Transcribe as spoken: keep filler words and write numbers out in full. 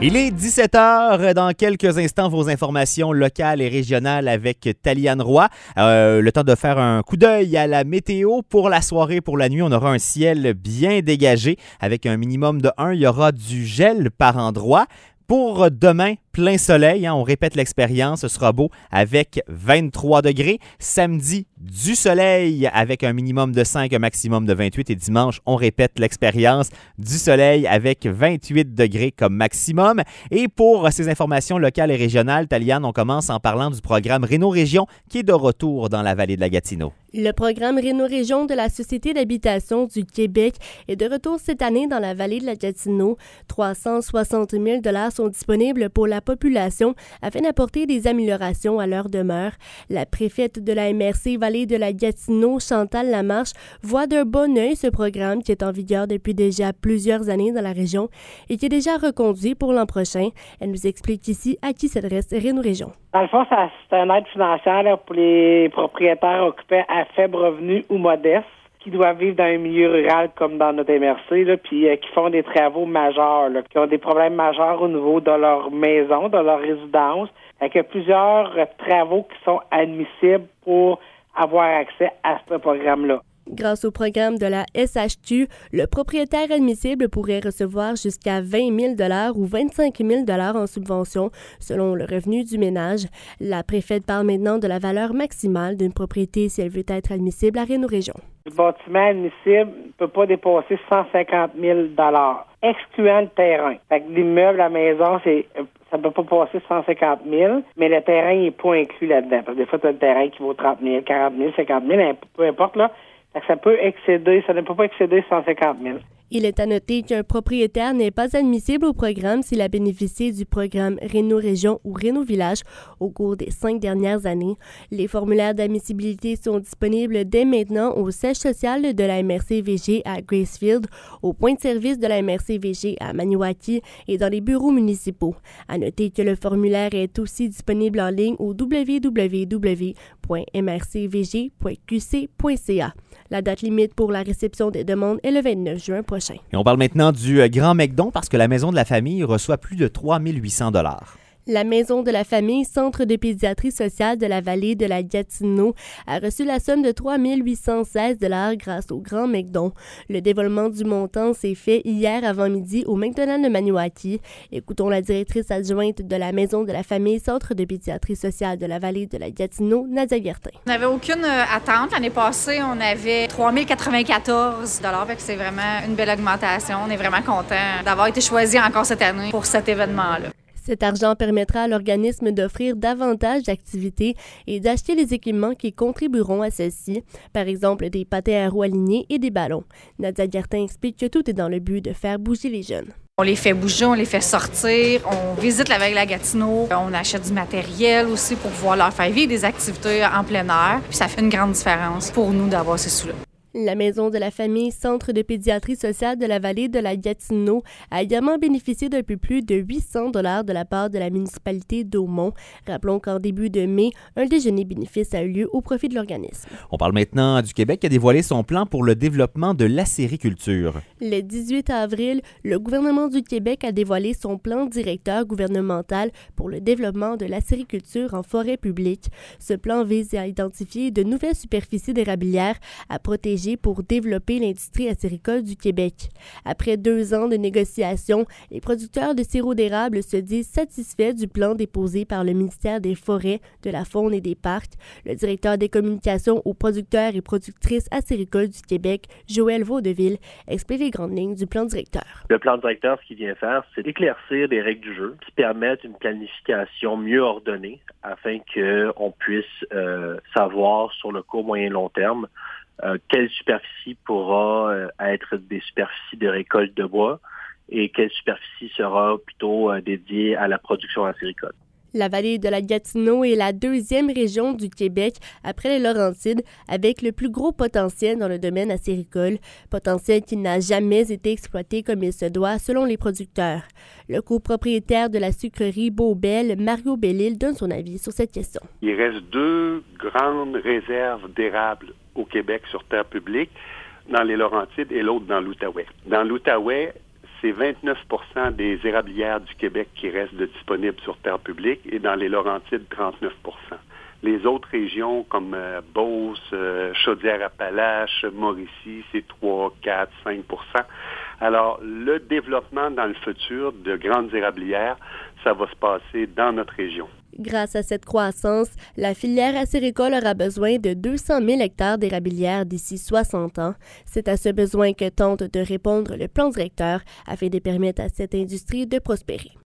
Il est dix-sept heures. Dans quelques instants, vos informations locales et régionales avec Taliane Roy. Euh, le temps de faire un coup d'œil à la météo pour la soirée, pour la nuit. On aura un ciel bien dégagé avec un minimum de un. Il y aura du gel par endroits. Pour demain, plein soleil, hein, on répète l'expérience, ce sera beau avec vingt-trois degrés. Samedi, du soleil avec un minimum de cinq, un maximum de vingt-huit. Et dimanche, on répète l'expérience, du soleil avec vingt-huit degrés comme maximum. Et pour ces informations locales et régionales, Taliane, on commence en parlant du programme Réno-Région qui est de retour dans la vallée de la Gatineau. Le programme Réno-Région de la Société d'habitation du Québec est de retour cette année dans la vallée de la Gatineau. trois cent soixante mille dollars sont disponibles pour la population afin d'apporter des améliorations à leur demeure. La préfète de la M R C Vallée de la Gatineau, Chantal Lamarche, voit d'un bon œil ce programme qui est en vigueur depuis déjà plusieurs années dans la région et qui est déjà reconduit pour l'an prochain. Elle nous explique ici à qui s'adresse Réno-Région. Dans le fond, ça, c'est une aide financière là, pour les propriétaires occupants à faible revenu ou modeste qui doivent vivre dans un milieu rural comme dans notre M R C, là, puis euh, qui font des travaux majeurs, là, qui ont des problèmes majeurs au niveau de leur maison, de leur résidence, avec plusieurs euh, travaux qui sont admissibles pour avoir accès à ce programme-là. Grâce au programme de la S H Q, le propriétaire admissible pourrait recevoir jusqu'à vingt mille dollars ou vingt-cinq mille dollars en subvention selon le revenu du ménage. La préfète parle maintenant de la valeur maximale d'une propriété si elle veut être admissible à Réno-Région. Le bâtiment admissible ne peut pas dépasser cent cinquante mille dollars, excluant le terrain. Fait que l'immeuble, la maison, c'est ça ne peut pas passer cent cinquante mille, mais le terrain n'est pas inclus là-dedans. Parce que des fois, tu as le terrain qui vaut trente mille, quarante mille, cinquante mille, peu importe, là. Ça peut excéder, ça ne peut pas excéder cent cinquante mille. Il est à noter qu'un propriétaire n'est pas admissible au programme s'il a bénéficié du programme Réno-Région ou Réno-Village au cours des cinq dernières années. Les formulaires d'admissibilité sont disponibles dès maintenant au siège social de la M R C V G à Gracefield, au point de service de la M R C V G à Maniwaki et dans les bureaux municipaux. À noter que le formulaire est aussi disponible en ligne au w w w point m r c v g point q c point c a. La date limite pour la réception des demandes est le vingt-neuf juin prochain. Et on parle maintenant du Grand McDon parce que la Maison de la Famille reçoit plus de trois mille huit cents dollars. La Maison de la Famille, centre de pédiatrie sociale de la vallée de la Gatineau, a reçu la somme de trois mille huit cent seize dollars grâce au Grand McDon. Le dévoilement du montant s'est fait hier avant-midi au McDonald's de Maniwaki. Écoutons la directrice adjointe de la Maison de la Famille, centre de pédiatrie sociale de la vallée de la Gatineau, Nadia Guertin. On n'avait aucune attente. L'année passée, on avait trois mille quatre-vingt-quatorze dollars. C'est vraiment une belle augmentation. On est vraiment content d'avoir été choisi encore cette année pour cet événement-là. Cet argent permettra à l'organisme d'offrir davantage d'activités et d'acheter les équipements qui contribueront à celles-ci, par exemple des patins à roues alignés et des ballons. Nadia Guertin explique que tout est dans le but de faire bouger les jeunes. On les fait bouger, on les fait sortir, on visite la vallée de la Gatineau, on achète du matériel aussi pour pouvoir leur faire vivre des activités en plein air. Puis ça fait une grande différence pour nous d'avoir ces sous-là. La Maison de la Famille, centre de pédiatrie sociale de la vallée de la Gatineau, a également bénéficié d'un peu plus de huit cents dollars de la part de la municipalité d'Aumont. Rappelons qu'en début de mai, un déjeuner bénéfice a eu lieu au profit de l'organisme. On parle maintenant du Québec qui a dévoilé son plan pour le développement de l'acériculture. Le dix-huit avril, le gouvernement du Québec a dévoilé son plan directeur gouvernemental pour le développement de l'acériculture en forêt publique. Ce plan vise à identifier de nouvelles superficies d'érablières à protéger pour développer l'industrie acéricole du Québec. Après deux ans de négociations, les producteurs de sirop d'érable se disent satisfaits du plan déposé par le ministère des Forêts, de la Faune et des Parcs. Le directeur des communications aux producteurs et productrices acéricoles du Québec, Joël Vaudeville, explique les grandes lignes du plan directeur. Le plan directeur, ce qu'il vient faire, c'est d'éclaircir les règles du jeu qui permettent une planification mieux ordonnée afin qu'on puisse euh, savoir sur le court, moyen et long terme Euh, quelle superficie pourra euh, être des superficies de récolte de bois et quelle superficie sera plutôt euh, dédiée à la production acéricole. La vallée de la Gatineau est la deuxième région du Québec après les Laurentides avec le plus gros potentiel dans le domaine acéricole, potentiel qui n'a jamais été exploité comme il se doit selon les producteurs. Le copropriétaire de la sucrerie Beaubelle, Mario Bellil, donne son avis sur cette question. Il reste deux grandes réserves d'érable au Québec sur terre publique, dans les Laurentides et l'autre dans l'Outaouais. Dans l'Outaouais, c'est vingt-neuf pour cent des érablières du Québec qui restent disponibles sur terre publique et dans les Laurentides, trente-neuf pour cent. Les autres régions comme euh, Beauce, euh, Chaudière-Appalaches, Mauricie, c'est trois, quatre, cinq pour cent. Alors, le développement dans le futur de grandes érablières, ça va se passer dans notre région. Grâce à cette croissance, la filière acéricole aura besoin de deux cent mille hectares d'érablières d'ici soixante ans. C'est à ce besoin que tente de répondre le plan directeur afin de permettre à cette industrie de prospérer.